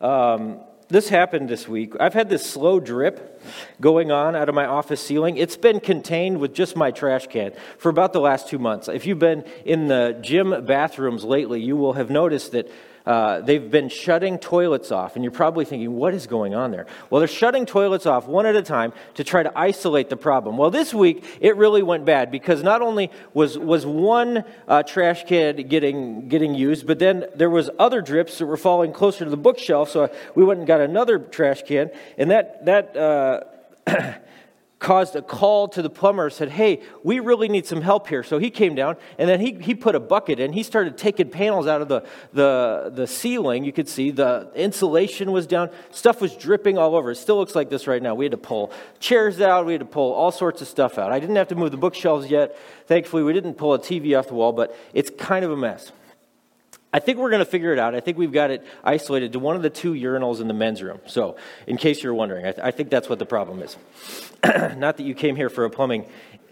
This happened this week. I've had this slow drip going on out of my office ceiling. It's been contained with just my trash can for about the last 2 months. If you've been in the gym bathrooms lately, you will have noticed that they've been shutting toilets off. And you're probably thinking, what is going on there? Well, they're shutting toilets off one at a time to try to isolate the problem. Well, this week, it really went bad because not only was one trash can getting used, but then there was other drips that were falling closer to the bookshelf. So we went and got another trash can, and that caused a call to the plumber, said, hey, we really need some help here. So he came down, and then he put a bucket in. He started taking panels out of the ceiling. You could see the insulation was down. Stuff was dripping all over. It still looks like this right now. We had to pull chairs out. We had to pull all sorts of stuff out. I didn't have to move the bookshelves yet. Thankfully, we didn't pull a TV off the wall, but it's kind of a mess. I think we're going to figure it out. I think we've got it isolated to one of the 2 urinals in the men's room. So, in case you're wondering, I think that's what the problem is. Not that you came here for a plumbing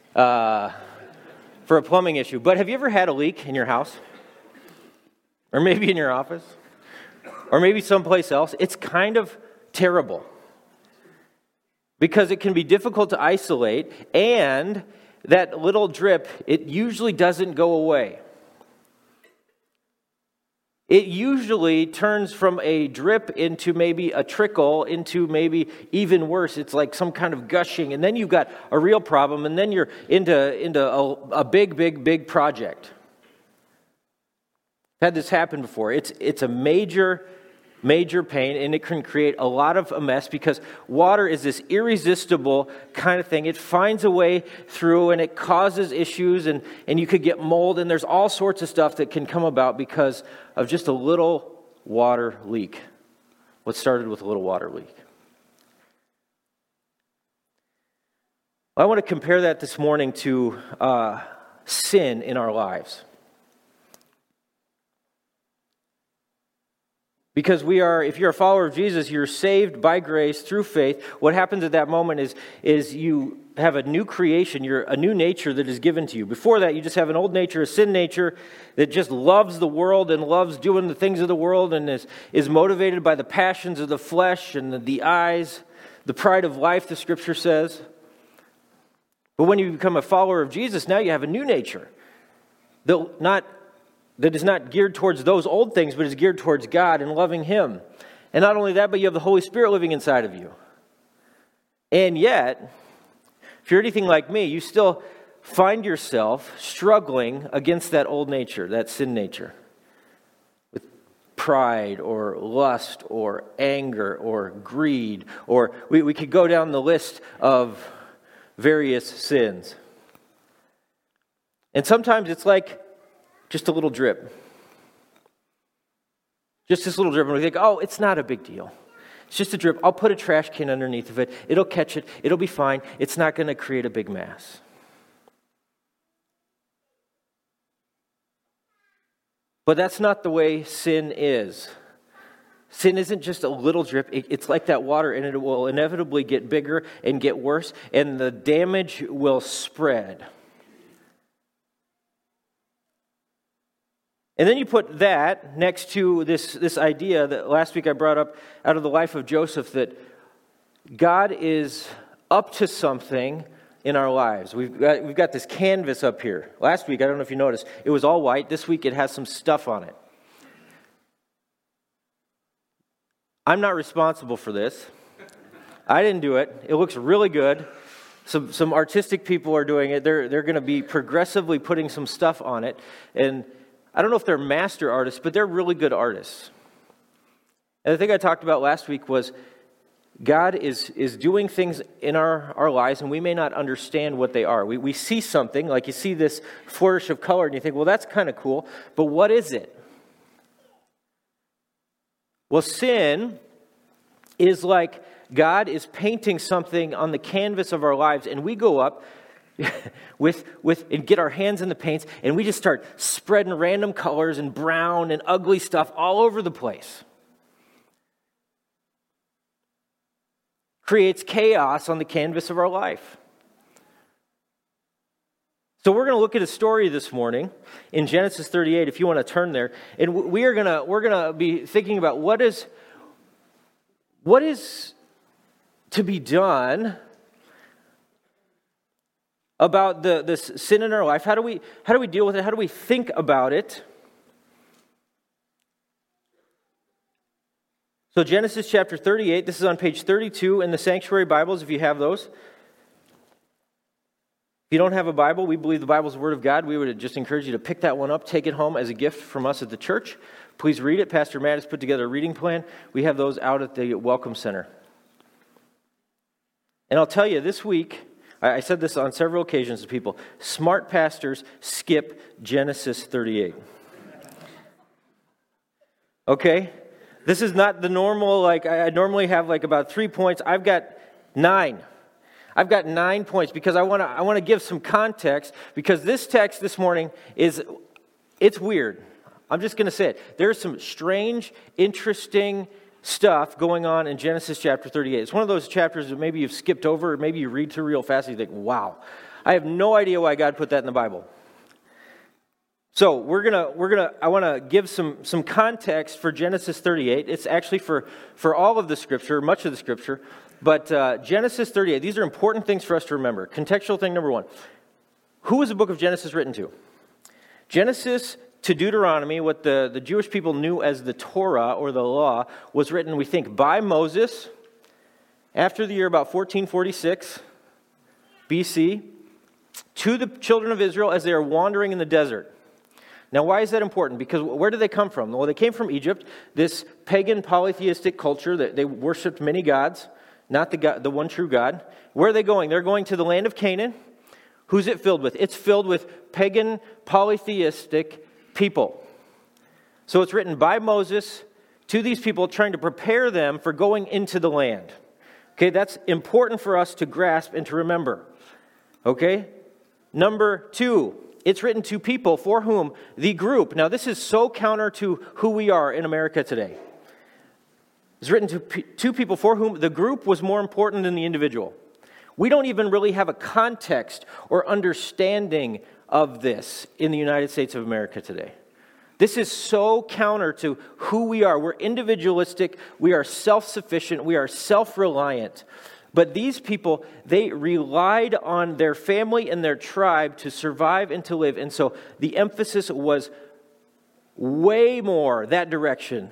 issue, but have you ever had a leak in your house, or maybe in your office, or maybe someplace else? It's kind of terrible because it can be difficult to isolate, and that little drip, it usually doesn't go away. It usually turns from a drip into maybe a trickle, into maybe even worse. It's like some kind of gushing, and then you've got a real problem, and then you're into a big project. I've had this happen before. It's a major pain, and it can create a lot of a mess because water is this irresistible kind of thing. It finds a way through, and it causes issues, and you could get mold, and there's all sorts of stuff that can come about because of just a little water leak. What started with a little water leak. I want to compare that this morning to sin in our lives. Because if you're a follower of Jesus, you're saved by grace through faith. What happens at that moment is you have a new creation, a new nature that is given to you. Before that, you just have an old nature, a sin nature that just loves the world and loves doing the things of the world and is motivated by the passions of the flesh and the eyes, the pride of life, the Scripture says. But when you become a follower of Jesus, now you have a new nature that is not geared towards those old things, but is geared towards God and loving Him. And not only that, but you have the Holy Spirit living inside of you. And yet, if you're anything like me, you still find yourself struggling against that old nature, that sin nature, with pride or lust or anger or greed, or we could go down the list of various sins. And sometimes it's like just a little drip. Just this little drip. And we think, oh, it's not a big deal. It's just a drip. I'll put a trash can underneath of it. It'll catch it. It'll be fine. It's not going to create a big mass. But that's not the way sin is. Sin isn't just a little drip. It's like that water, and it will inevitably get bigger and get worse, and the damage will spread. And then you put that next to this idea that last week I brought up out of the life of Joseph, that God is up to something in our lives. We've got this canvas up here. Last week, I don't know if you noticed, it was all white. This week it has some stuff on it. I'm not responsible for this. I didn't do it. It looks really good. Some artistic people are doing it. They're going to be progressively putting some stuff on it. And I don't know if they're master artists, but they're really good artists. And the thing I talked about last week was God is doing things in our lives, and we may not understand what they are. We see something, like you see this flourish of color, and you think, well, that's kind of cool, but what is it? Well, sin is like God is painting something on the canvas of our lives, and we go up and get our hands in the paints, and we just start spreading random colors and brown and ugly stuff all over the place. Creates chaos on the canvas of our life. So we're going to look at a story this morning in Genesis 38, if you want to turn there, and we're going to be thinking about what is what is to be done about this sin in our life? How do we deal with it? How do we think about it? So Genesis chapter 38, this is on page 32 in the Sanctuary Bibles, if you have those. If you don't have a Bible, we believe the Bible is the Word of God. We would just encourage you to pick that one up, take it home as a gift from us at the church. Please read it. Pastor Matt has put together a reading plan. We have those out at the Welcome Center. And I'll tell you, this week, I said this on several occasions to people, smart pastors skip Genesis 38. Okay? This is not the normal, I normally have about 3 points. I've got 9. I've got 9 points because I want to give some context, because this text this morning it's weird. I'm just going to say it. There's some strange, interesting stuff going on in Genesis chapter 38. It's one of those chapters that maybe you've skipped over, or maybe you read through real fast and you think, wow, I have no idea why God put that in the Bible. So I want to give some context for Genesis 38. It's actually for all of the Scripture, much of the Scripture, but Genesis 38, these are important things for us to remember. Contextual thing number 1. Who was the book of Genesis written to? Genesis to Deuteronomy, what the Jewish people knew as the Torah or the law, was written, we think, by Moses after the year about 1446 BC to the children of Israel as they are wandering in the desert. Now, why is that important? Because where did they come from? Well, they came from Egypt, this pagan polytheistic culture that they worshipped many gods, not the one true God. Where are they going? They're going to the land of Canaan. Who's it filled with? It's filled with pagan polytheistic people. So it's written by Moses to these people, trying to prepare them for going into the land. Okay, that's important for us to grasp and to remember. Okay? Number 2, it's written to people for whom the group, now this is so counter to who we are in America today. It's written to people for whom the group was more important than the individual. We don't even really have a context or understanding of this in the United States of America today. This is so counter to who we are. We're individualistic, we are self-sufficient, we are self-reliant. But these people, they relied on their family and their tribe to survive and to live. And so the emphasis was way more that direction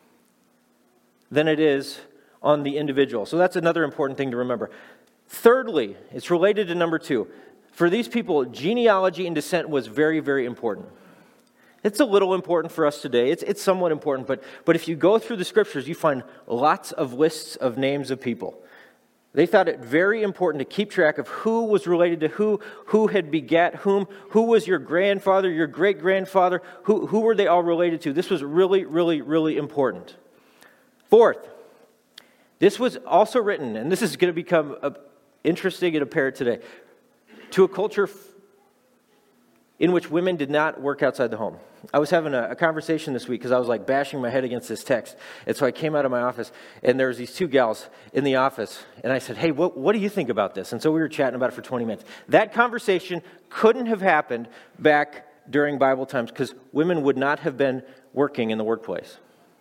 than it is on the individual. So that's another important thing to remember. Thirdly, it's related to number 2. For these people, genealogy and descent was very, very important. It's a little important for us today. It's somewhat important, but if you go through the Scriptures, you find lots of lists of names of people. They thought it very important to keep track of who was related to who had begat whom, who was your grandfather, your great-grandfather, who were they all related to. This was really, really, really important. Fourth, this was also written, and this is going to become interesting and apparent today, to a culture in which women did not work outside the home. I was having a conversation this week because I was bashing my head against this text. And so I came out of my office, and there was these 2 gals in the office. And I said, hey, what do you think about this? And so we were chatting about it for 20 minutes. That conversation couldn't have happened back during Bible times because women would not have been working in the workplace.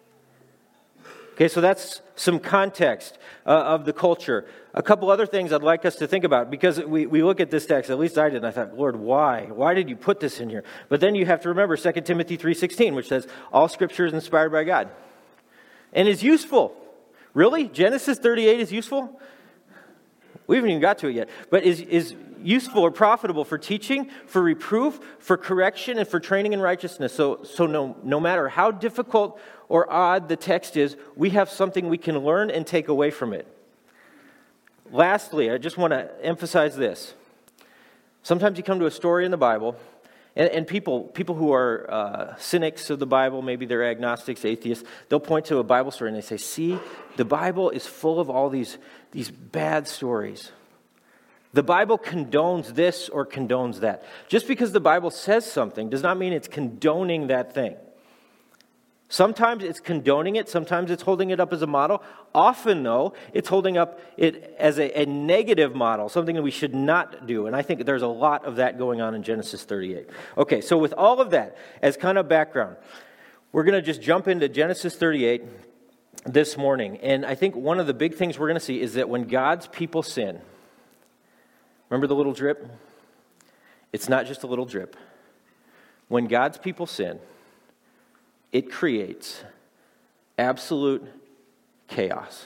Okay, so that's some context of the culture. A couple other things I'd like us to think about, because we look at this text, at least I did, and I thought, Lord, why? Why did you put this in here? But then you have to remember 2 Timothy 3:16, which says, all Scripture is inspired by God and is useful. Really? Genesis 38 is useful? We haven't even got to it yet. But is useful or profitable for teaching, for reproof, for correction, and for training in righteousness. So no matter how difficult or odd the text is, we have something we can learn and take away from it. Lastly, I just want to emphasize this. Sometimes you come to a story in the Bible, and people who are cynics of the Bible, maybe they're agnostics, atheists, they'll point to a Bible story and they say, see, the Bible is full of all these bad stories. The Bible condones this or condones that. Just because the Bible says something does not mean it's condoning that thing. Sometimes it's condoning it. Sometimes it's holding it up as a model. Often, though, it's holding up it as a negative model, something that we should not do. And I think there's a lot of that going on in Genesis 38. Okay, so with all of that as kind of background, we're going to just jump into Genesis 38. this morning. And I think one of the big things we're going to see is that when God's people sin, remember the little drip? It's not just a little drip. When God's people sin, it creates absolute chaos.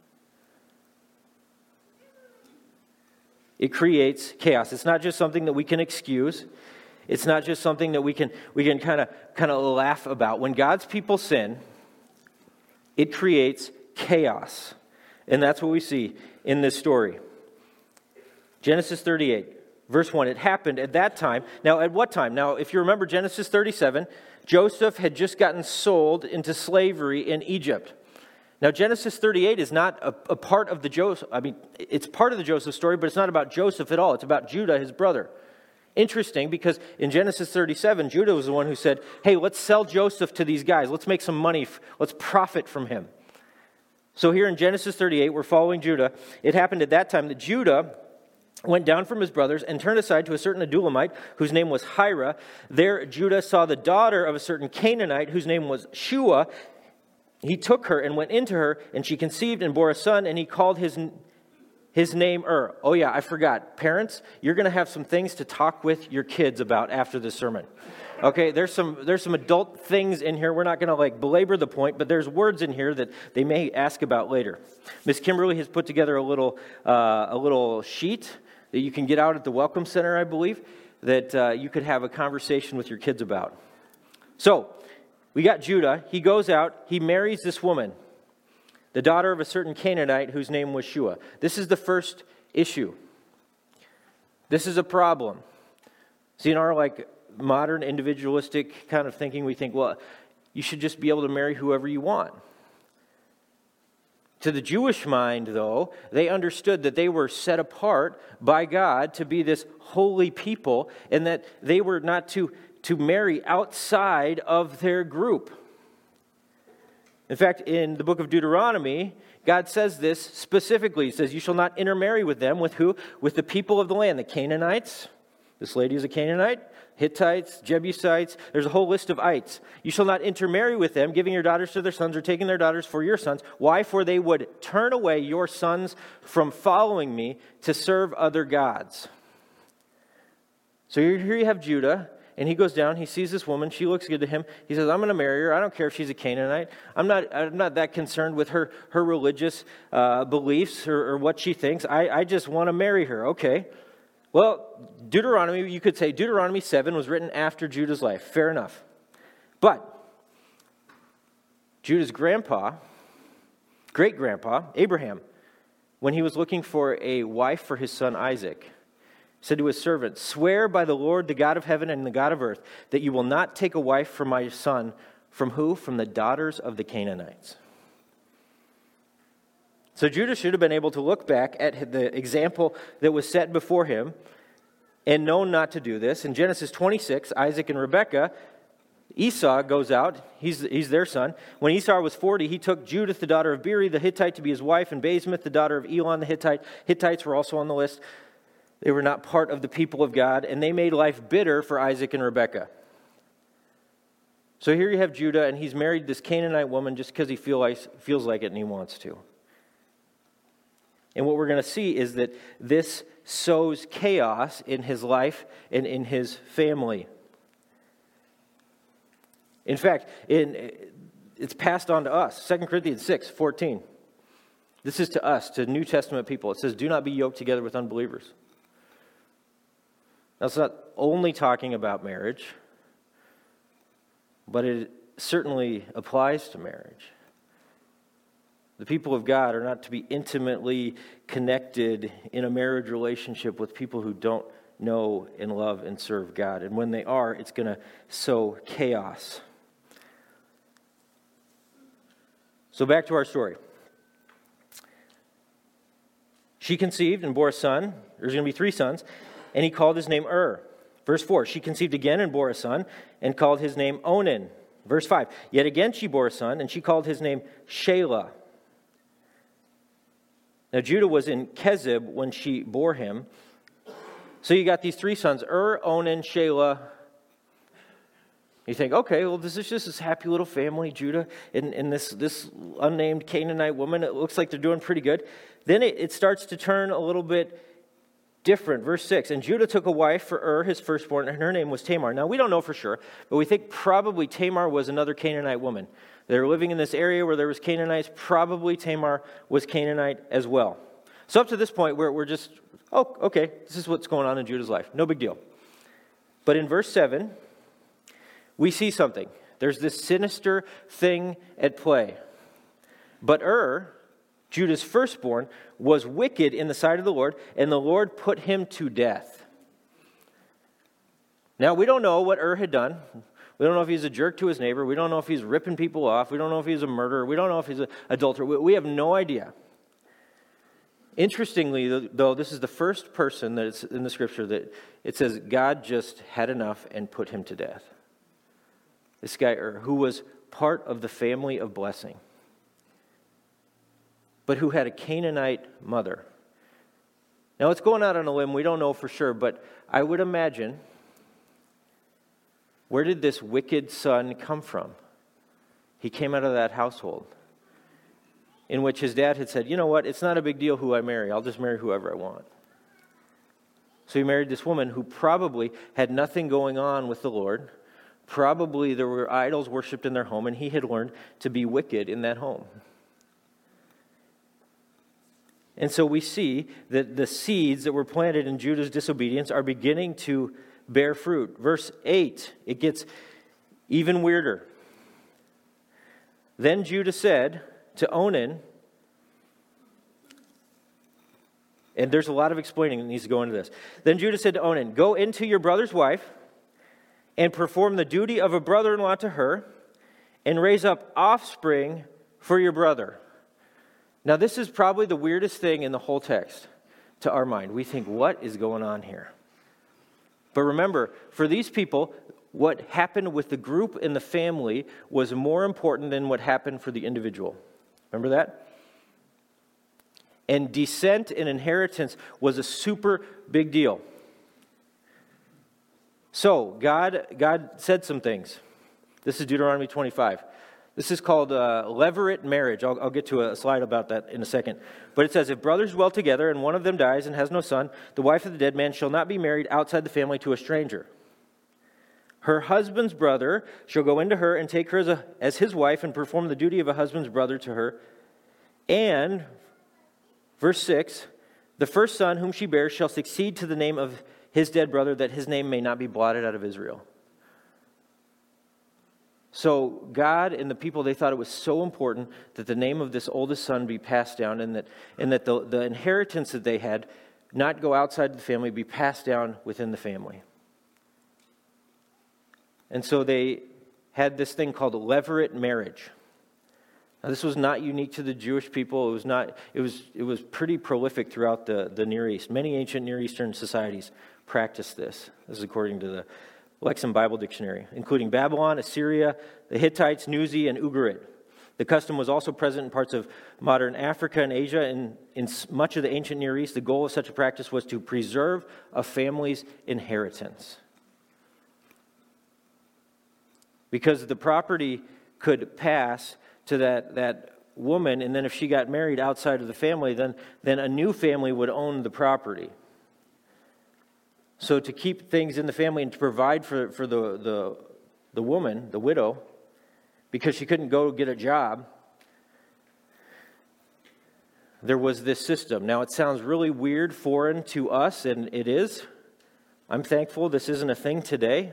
It creates chaos. It's not just something that we can excuse. It's not just something that we can kind of laugh about. When God's people sin, it creates chaos. And that's what we see in this story. Genesis 38, verse 1. It happened at that time. Now, at what time? Now, if you remember Genesis 37, Joseph had just gotten sold into slavery in Egypt. Now, Genesis 38 is not a part of the Joseph. I mean, it's part of the Joseph story, but it's not about Joseph at all. It's about Judah, his brother. Interesting, because in Genesis 37, Judah was the one who said, hey, let's sell Joseph to these guys. Let's make some money. Let's profit from him. So here in Genesis 38, we're following Judah. It happened at that time that Judah went down from his brothers and turned aside to a certain Adullamite whose name was Hira. There Judah saw the daughter of a certain Canaanite whose name was Shua. He took her and went into her, and she conceived and bore a son, and he called his name Oh yeah, I forgot. Parents, you're going to have some things to talk with your kids about after this sermon. Okay, there's some adult things in here. We're not going to belabor the point, but there's words in here that they may ask about later. Miss Kimberly has put together a little sheet that you can get out at the Welcome Center, I believe, that you could have a conversation with your kids about. So, we got Judah. He goes out. He marries this woman, the daughter of a certain Canaanite whose name was Shua. This is the first issue. This is a problem. See, in our modern individualistic kind of thinking, we think, well, you should just be able to marry whoever you want. To the Jewish mind, though, they understood that they were set apart by God to be this holy people, and that they were not to marry outside of their group. In fact, in the book of Deuteronomy, God says this specifically. He says, you shall not intermarry with them. With who? With the people of the land, the Canaanites. This lady is a Canaanite. Hittites, Jebusites. There's a whole list of ites. You shall not intermarry with them, giving your daughters to their sons or taking their daughters for your sons. Why? For they would turn away your sons from following me to serve other gods. So here you have Judah. And he goes down, he sees this woman, she looks good to him. He says, I'm going to marry her. I don't care if she's a Canaanite. I'm not that concerned with her religious beliefs or what she thinks. I just want to marry her. Okay. Well, Deuteronomy, you could say Deuteronomy 7 was written after Judah's life. Fair enough. But Judah's great-grandpa, Abraham, when he was looking for a wife for his son Isaac, said to his servant, swear by the Lord, the God of heaven and the God of earth, that you will not take a wife for my son. From who? From the daughters of the Canaanites. So Judah should have been able to look back at the example that was set before him and known not to do this. In Genesis 26, Isaac and Rebekah, Esau goes out. He's their son. When Esau was 40, he took Judith, the daughter of Beeri, the Hittite, to be his wife, and Basemath, the daughter of Elon, the Hittite. Hittites were also on the list. They were not part of the people of God, and they made life bitter for Isaac and Rebekah. So here you have Judah, and he's married this Canaanite woman just because he feels like it and he wants to. And what we're going to see is that this sows chaos in his life and in his family. In fact, it's passed on to us. 2 Corinthians 6:14. This is to us, to New Testament people. It says, do not be yoked together with unbelievers. Now, it's not only talking about marriage, but it certainly applies to marriage. The people of God are not to be intimately connected in a marriage relationship with people who don't know and love and serve God. And when they are, it's going to sow chaos. So back to our story. She conceived and bore a son. There's going to be 3 sons. And he called his name Verse 4, she conceived again and bore a son and called his name Onan. Verse 5, yet again she bore a son and she called his name Shelah. Now Judah was in Kezib when she bore him. So you got these 3 sons, Onan, Shelah, You think, okay, well, this is just this happy little family, Judah, and this unnamed Canaanite woman. It looks like they're doing pretty good. Then it starts to turn a little bit different. Verse 6, and Judah took a wife for his firstborn, and her name was Tamar. Now, we don't know for sure, but we think probably Tamar was another Canaanite woman. They were living in this area where there was Canaanites. Probably Tamar was Canaanite as well. So up to this point, we're just, oh, okay, this is what's going on in Judah's life. No big deal. But in verse 7, we see something. There's this sinister thing at play. But Judah's firstborn, was wicked in the sight of the Lord, and the Lord put him to death. Now, we don't know what had done. We don't know if he's a jerk to his neighbor. We don't know if he's ripping people off. We don't know if he's a murderer. We don't know if he's an adulterer. We have no idea. Interestingly, though, this is the first person that it's in the scripture that it says God just had enough and put him to death. This guy, who was part of the family of blessing, but who had a Canaanite mother. Now, it's going out on a limb. We don't know for sure, but I would imagine, where did this wicked son come from? He came out of that household in which his dad had said, you know what, it's not a big deal who I marry. I'll just marry whoever I want. So he married this woman who probably had nothing going on with the Lord. Probably there were idols worshipped in their home, and he had learned to be wicked in that home. And so we see that the seeds that were planted in Judah's disobedience are beginning to bear fruit. Verse 8, it gets even weirder. Then Judah said to Onan, and there's a lot of explaining that needs to go into this. Then Judah said to Onan, go into your brother's wife and perform the duty of a brother-in-law to her, and raise up offspring for your brother. Now, this is probably the weirdest thing in the whole text to our mind. We think, what is going on here? But remember, for these people, what happened with the group and the family was more important than what happened for the individual. Remember that? And descent and inheritance was a super big deal. So, God said some things. This is Deuteronomy 25. This is called levirate marriage. I'll get to a slide about that in a second. But it says, if brothers dwell together and one of them dies and has no son, the wife of the dead man shall not be married outside the family to a stranger. Her husband's brother shall go into her and take her as his wife and perform the duty of a husband's brother to her. And, verse 6, the first son whom she bears shall succeed to the name of his dead brother, that his name may not be blotted out of Israel. So God and the people, they thought it was so important that the name of this oldest son be passed down, and that the inheritance that they had not go outside the family, be passed down within the family. And so they had this thing called levirate marriage. Now, this was not unique to the Jewish people. It was pretty prolific throughout the Near East. Many ancient Near Eastern societies practiced this. This is according to the Lexham Bible Dictionary, including Babylon, Assyria, the Hittites, Nuzi, and Ugarit. The custom was also present in parts of modern Africa and Asia. And in much of the ancient Near East, the goal of such a practice was to preserve a family's inheritance. Because the property could pass to that woman, and then if she got married outside of the family, then a new family would own the property. So to keep things in the family and to provide for the woman, the widow, because she couldn't go get a job, there was this system. Now, it sounds really weird, foreign to us, and it is. I'm thankful this isn't a thing today.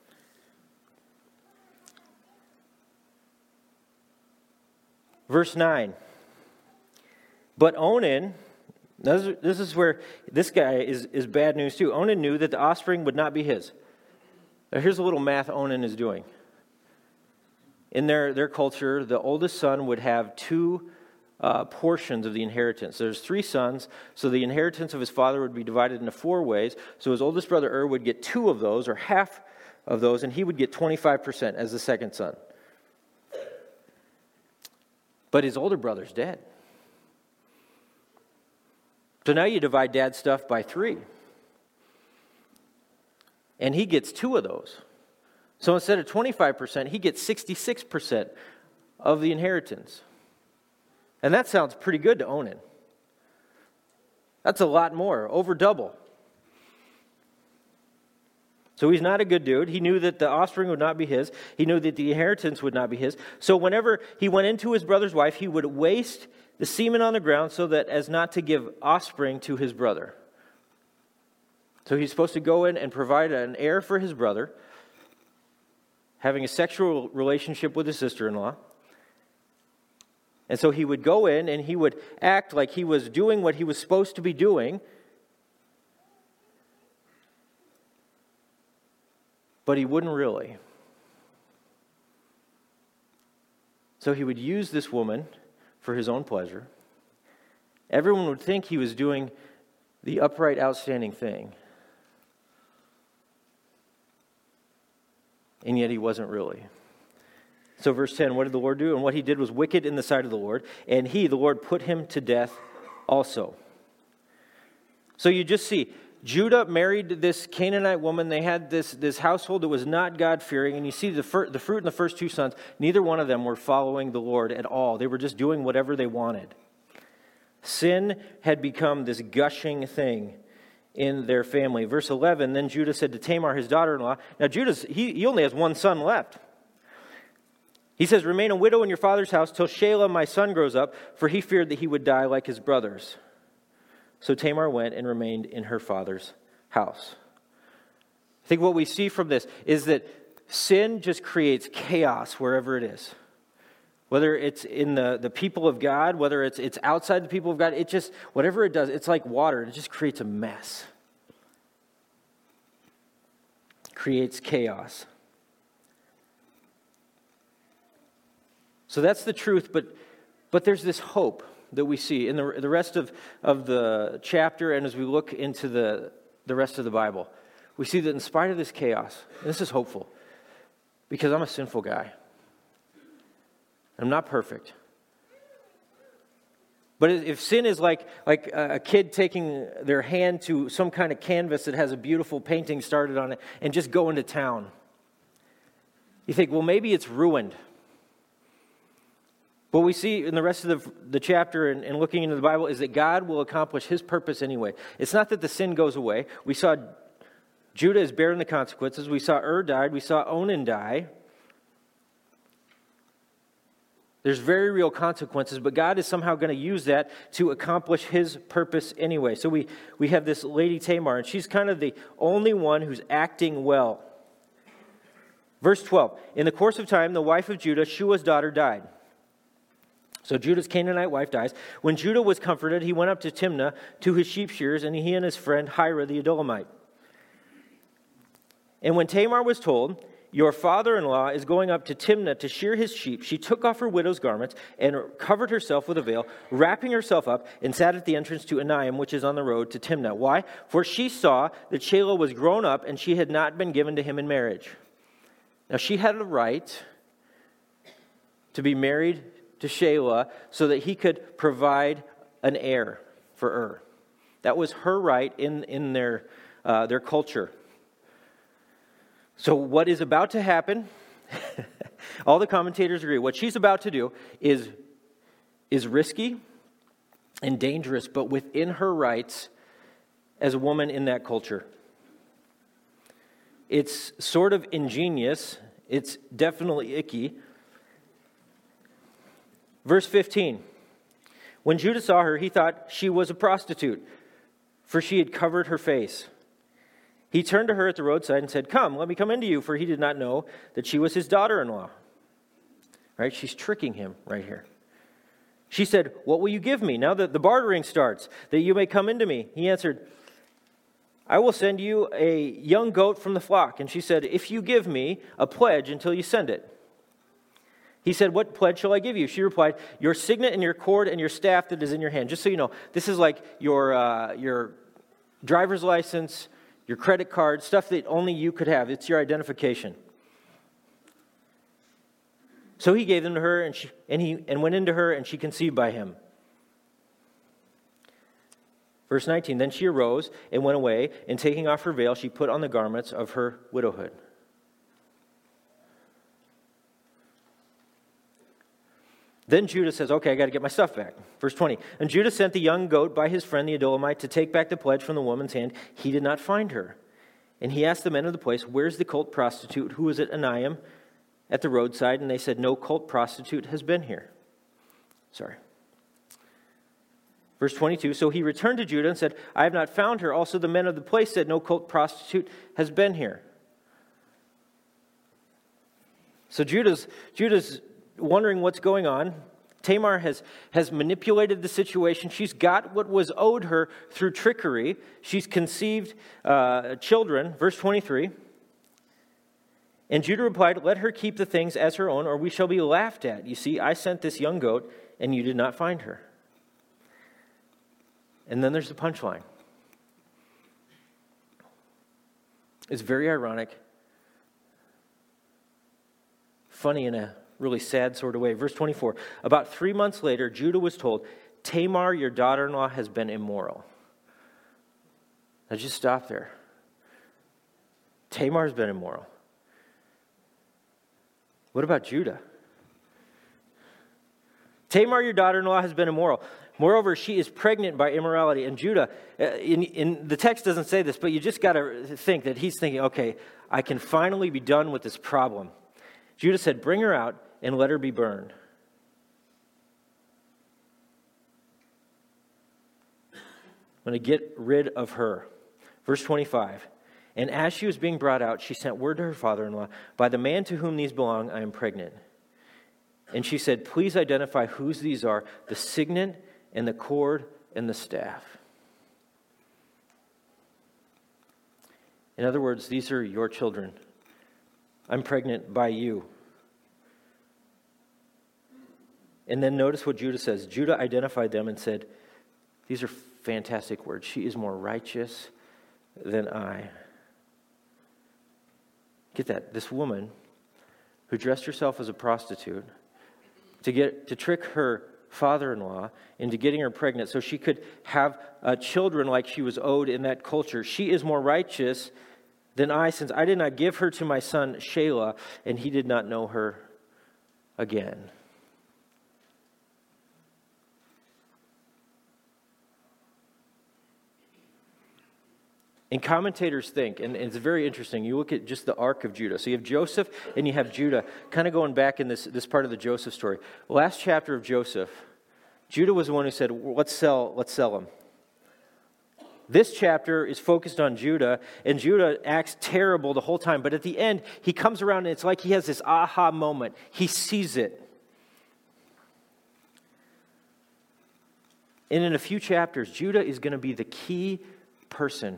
Verse 9. But Onan, this is where this guy is bad news too. Onan knew that the offspring would not be his. Now, here's a little math Onan is doing. In their culture, the oldest son would have two portions of the inheritance. There's 3 sons, so the inheritance of his father would be divided into 4 ways. So his oldest brother would get 2 of those, or half of those, and he would get 25% as the second son. But his older brother's dead. So now you divide dad's stuff by 3. And he gets 2 of those. So instead of 25%, he gets 66% of the inheritance. And that sounds pretty good to Onan. That's a lot more, over double. So he's not a good dude. He knew that the offspring would not be his. He knew that the inheritance would not be his. So whenever he went into his brother's wife, he would waste the semen on the ground so that as not to give offspring to his brother. So he's supposed to go in and provide an heir for his brother, having a sexual relationship with his sister-in-law. And so he would go in and he would act like he was doing what he was supposed to be doing, but he wouldn't really. So he would use this woman for his own pleasure. Everyone would think he was doing the upright, outstanding thing. And yet he wasn't really. So verse 10, what did the Lord do? And what he did was wicked in the sight of the Lord. And he, the Lord, put him to death also. So you just see, Judah married this Canaanite woman. They had this household that was not God-fearing. And you see the fruit in the first two sons, neither one of them were following the Lord at all. They were just doing whatever they wanted. Sin had become this gushing thing in their family. Verse 11, then Judah said to Tamar, his daughter-in-law. Now Judah, he only has one son left. He says, remain a widow in your father's house till Shelah, my son, grows up, for he feared that he would die like his brothers. So Tamar went and remained in her father's house. I think what we see from this is that sin just creates chaos wherever it is. Whether it's in the people of God, whether it's outside the people of God, it just, whatever it does, it's like water. It just creates a mess. It creates chaos. So that's the truth, but there's this hope that we see in the rest of the chapter, and as we look into the rest of the Bible. We see that in spite of this chaos, and this is hopeful, because I'm a sinful guy. I'm not perfect. But if sin is like a kid taking their hand to some kind of canvas that has a beautiful painting started on it and just going to town, you think, well, maybe it's ruined. What we see in the rest of the chapter and looking into the Bible is that God will accomplish his purpose anyway. It's not that the sin goes away. We saw Judah is bearing the consequences. We saw died. We saw Onan die. There's very real consequences, but God is somehow going to use that to accomplish his purpose anyway. So we have this lady Tamar, and she's kind of the only one who's acting well. Verse 12, in the course of time, the wife of Judah, Shua's daughter, died. So Judah's Canaanite wife dies. When Judah was comforted, he went up to Timnah to his sheep shearers, and he and his friend Hira the Adullamite. And when Tamar was told, your father-in-law is going up to Timnah to shear his sheep, she took off her widow's garments and covered herself with a veil, wrapping herself up, and sat at the entrance to Enaim, which is on the road to Timnah. Why? For she saw that Shelah was grown up, and she had not been given to him in marriage. Now she had the right to be married to Shelah so that he could provide an heir for her. That was her right in their culture. So what is about to happen, all the commentators agree, what she's about to do is risky and dangerous, but within her rights as a woman in that culture. It's sort of ingenious. It's definitely icky. Verse 15, when Judah saw her, he thought she was a prostitute, for she had covered her face. He turned to her at the roadside and said, come, let me come into you, for he did not know that she was his daughter-in-law. Right? She's tricking him right here. She said, what will you give me now that the bartering starts, that you may come into me? He answered, I will send you a young goat from the flock. And she said, if you give me a pledge until you send it. He said, what pledge shall I give you? She replied, your signet and your cord and your staff that is in your hand. Just so you know, this is like your driver's license, your credit card, stuff that only you could have. It's your identification. So he gave them to her, and went into her, and she conceived by him. Verse 19, then she arose and went away, and taking off her veil, she put on the garments of her widowhood. Then Judah says, okay, I got to get my stuff back. Verse 20, and Judah sent the young goat by his friend the Adullamite to take back the pledge from the woman's hand. He did not find her. And he asked the men of the place, where's the cult prostitute who was at Anaim at the roadside? And they said, no cult prostitute has been here. Verse 22, so he returned to Judah and said, I have not found her. Also the men of the place said, no cult prostitute has been here. So Judah's wondering what's going on. Tamar has manipulated the situation. She's got what was owed her through trickery. She's conceived children. Verse 23. And Judah replied, let her keep the things as her own, or we shall be laughed at. You see, I sent this young goat, and you did not find her. And then there's the punchline. It's very ironic. Funny in a really sad sort of way. Verse 24, about 3 months later, Judah was told, Tamar, your daughter-in-law, has been immoral. Now just stop there. Tamar's been immoral. What about Judah? Tamar, your daughter-in-law, has been immoral. Moreover, she is pregnant by immorality. And Judah, in the text doesn't say this, but you just got to think that he's thinking, okay, I can finally be done with this problem. Judah said, bring her out and let her be burned. I'm going to get rid of her. Verse 25. And as she was being brought out, she sent word to her father-in-law, by the man to whom these belong, I am pregnant. And she said, please identify whose these are, the signet and the cord and the staff. In other words, these are your children. I'm pregnant by you. And then notice what Judah says. Judah identified them and said, these are fantastic words. She is more righteous than I. Get that. This woman who dressed herself as a prostitute to trick her father-in-law into getting her pregnant so she could have children like she was owed in that culture. She is more righteous than I, since I did not give her to my son Shelah, and he did not know her again. And commentators think, and it's very interesting, you look at just the arc of Judah. So you have Joseph and you have Judah, kind of going back in this part of the Joseph story. Last chapter of Joseph, Judah was the one who said, let's sell him. This chapter is focused on Judah, and Judah acts terrible the whole time. But at the end, he comes around and it's like he has this aha moment. He sees it. And in a few chapters, Judah is going to be the key person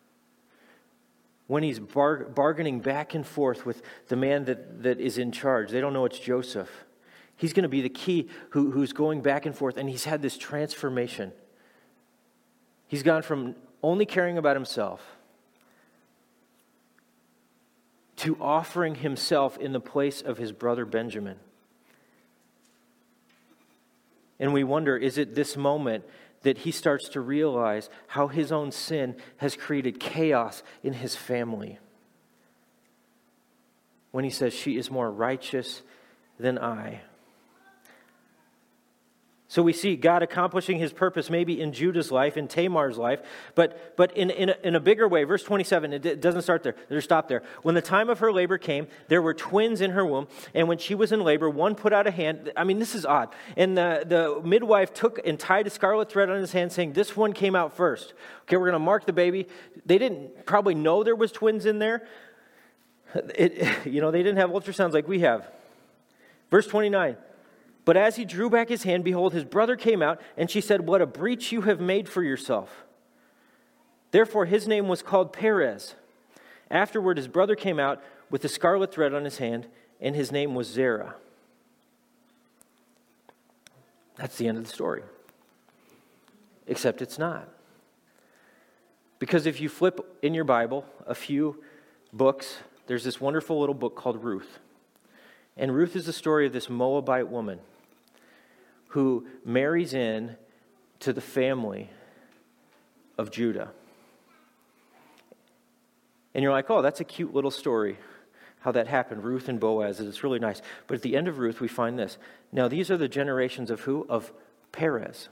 when he's bargaining back and forth with the man that is in charge. They don't know it's Joseph. He's going to be the key who's going back and forth, and he's had this transformation. He's gone from only caring about himself to offering himself in the place of his brother Benjamin. And we wonder, is it this moment that he starts to realize how his own sin has created chaos in his family? When he says, she is more righteous than I. So we see God accomplishing his purpose maybe in Judah's life, in Tamar's life, but in a bigger way. Verse 27, it doesn't start there. There's stop there. When the time of her labor came, there were twins in her womb, and when she was in labor, one put out a hand. I mean, this is odd. And the midwife took and tied a scarlet thread on his hand, saying, this one came out first. Okay, we're going to mark the baby. They didn't probably know there was twins in there. They didn't have ultrasounds like we have. Verse 29. But as he drew back his hand, behold, his brother came out, and she said, what a breach you have made for yourself. Therefore his name was called Perez. Afterward his brother came out with the scarlet thread on his hand, and his name was Zerah. That's the end of the story. Except it's not. Because if you flip in your Bible a few books, there's this wonderful little book called Ruth. And Ruth is the story of this Moabite woman who marries in to the family of Judah. And you're like, oh, that's a cute little story. how that happened, Ruth and Boaz. It's really nice. But at the end of Ruth, we find this. Now, these are the generations of who? Of Perez.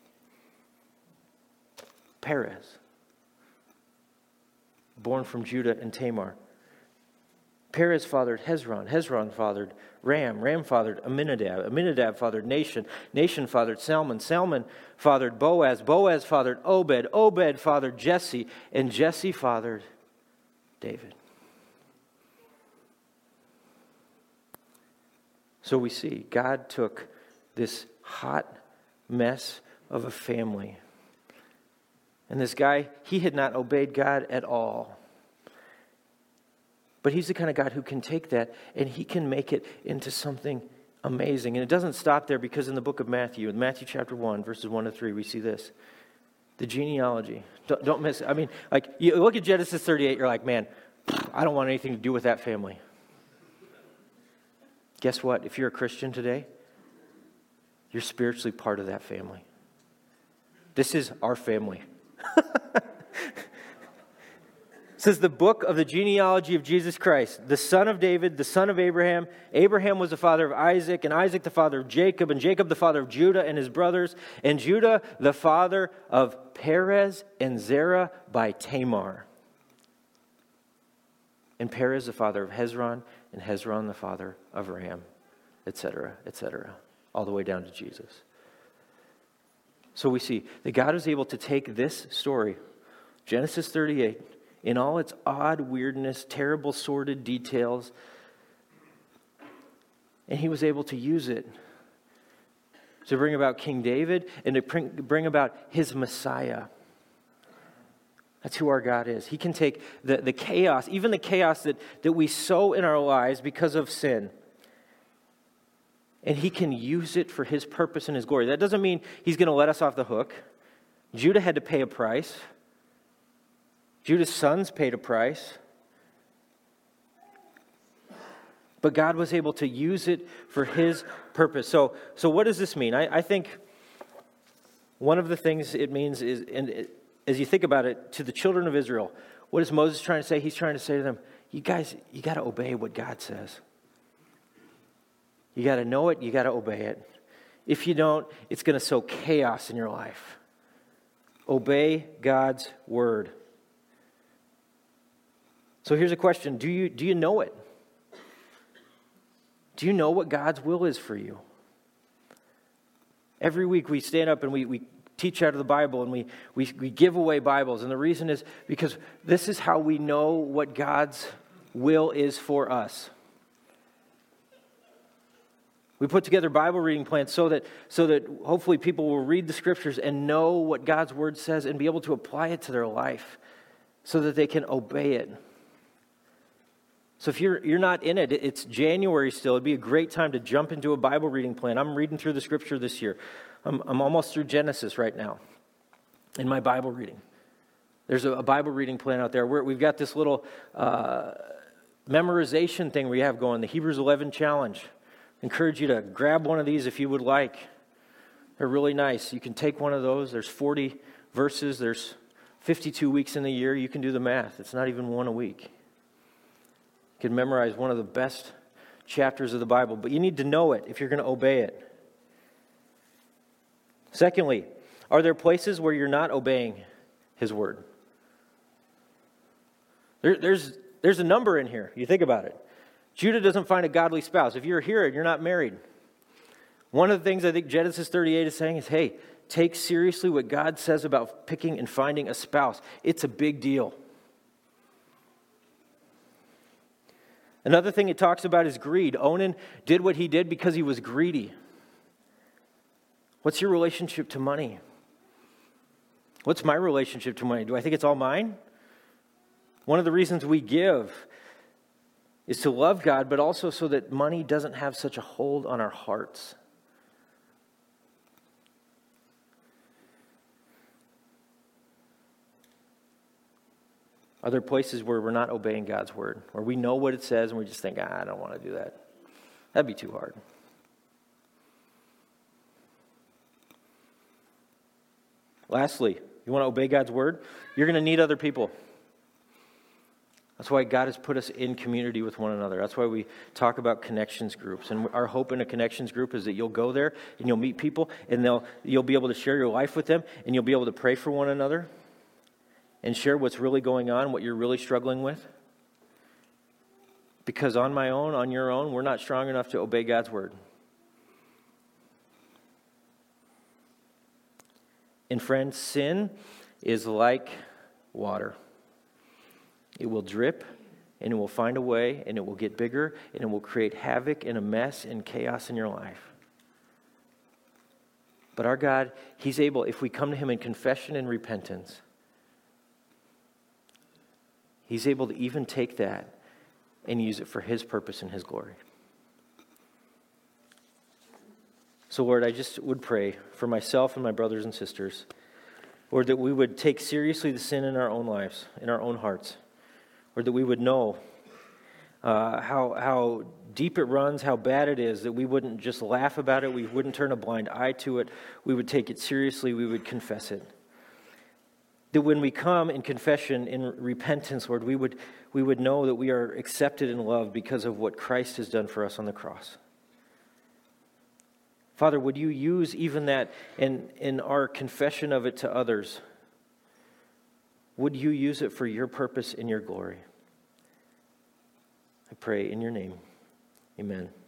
Perez. Born from Judah and Tamar. Perez fathered Hezron. Hezron fathered Ram. Ram fathered Aminadab. Aminadab fathered Nahshon. Nahshon fathered Salmon. Salmon fathered Boaz. Boaz fathered Obed. Obed fathered Jesse. And Jesse fathered David. So we see God took this hot mess of a family. And this guy, he had not obeyed God at all. But he's the kind of God who can take that and he can make it into something amazing. And it doesn't stop there, because in the book of Matthew, in Matthew chapter 1, verses 1 to 3, we see this. The genealogy. Don't miss it. I mean, like, you look at Genesis 38, you're like, man, I don't want anything to do with that family. Guess what? If you're a Christian today, you're spiritually part of that family. This is our family. It says the book of the genealogy of Jesus Christ, the son of David, the son of Abraham. Abraham was the father of Isaac, and Isaac the father of Jacob, and Jacob the father of Judah and his brothers, and Judah the father of Perez and Zerah by Tamar. And Perez the father of Hezron, and Hezron the father of Ram, etc., etc., all the way down to Jesus. So we see that God is able to take this story, Genesis 38, in all its odd weirdness, terrible sordid details, and he was able to use it to bring about King David and to bring about his Messiah. That's who our God is. He can take the chaos, even the chaos that we sow in our lives because of sin, and he can use it for his purpose and his glory. That doesn't mean he's going to let us off the hook. Judah had to pay a price. Judah's sons paid a price. But God was able to use it for his purpose. So what does this mean? I think one of the things it means is, and as you think about it, to the children of Israel, what is Moses trying to say? He's trying to say to them, you guys, you got to obey what God says. You got to know it. You got to obey it. If you don't, it's going to sow chaos in your life. Obey God's word. So here's a question. Do you know it? Do you know what God's will is for you? Every week we stand up and we teach out of the Bible, and we give away Bibles. And the reason is because this is how we know what God's will is for us. We put together Bible reading plans so that hopefully people will read the scriptures and know what God's word says and be able to apply it to their life so that they can obey it. So if you're not in it, it's January still. It'd be a great time to jump into a Bible reading plan. I'm reading through the scripture this year. I'm almost through Genesis right now in my Bible reading. There's a Bible reading plan out there. We've got this little memorization thing we have going, the Hebrews 11 Challenge. I encourage you to grab one of these if you would like. They're really nice. You can take one of those. There's 40 verses. There's 52 weeks in the year. You can do the math. It's not even one a week. You can memorize one of the best chapters of the Bible, but you need to know it if you're going to obey it. Secondly, are there places where you're not obeying his word? There's a number in here. You think about it. Judah doesn't find a godly spouse. If you're here and you're not married, one of the things I think Genesis 38 is saying is, hey, take seriously what God says about picking and finding a spouse. It's a big deal. Another thing it talks about is greed. Onan did what he did because he was greedy. What's your relationship to money? What's my relationship to money? Do I think it's all mine? One of the reasons we give is to love God, but also so that money doesn't have such a hold on our hearts. Are there places where we're not obeying God's word, where we know what it says and we just think, I don't want to do that? That'd be too hard. Lastly, you want to obey God's word? You're going to need other people. That's why God has put us in community with one another. That's why we talk about connections groups. And our hope in a connections group is that you'll go there and you'll meet people and you'll be able to share your life with them and you'll be able to pray for one another and share what's really going on, what you're really struggling with. Because on my own, on your own, we're not strong enough to obey God's word. And friends, sin is like water. It will drip, and it will find a way, and it will get bigger, and it will create havoc and a mess and chaos in your life. But our God, He's able, if we come to Him in confession and repentance, He's able to even take that and use it for His purpose and His glory. So, Lord, I just would pray for myself and my brothers and sisters, Lord, that we would take seriously the sin in our own lives, in our own hearts. Or that we would know how deep it runs, how bad it is, that we wouldn't just laugh about it, we wouldn't turn a blind eye to it, we would take it seriously, we would confess it. That when we come in confession, in repentance, Lord, we would know that we are accepted and loved because of what Christ has done for us on the cross. Father, would you use even that in our confession of it to others? Would you use it for your purpose and your glory? I pray in your name. Amen.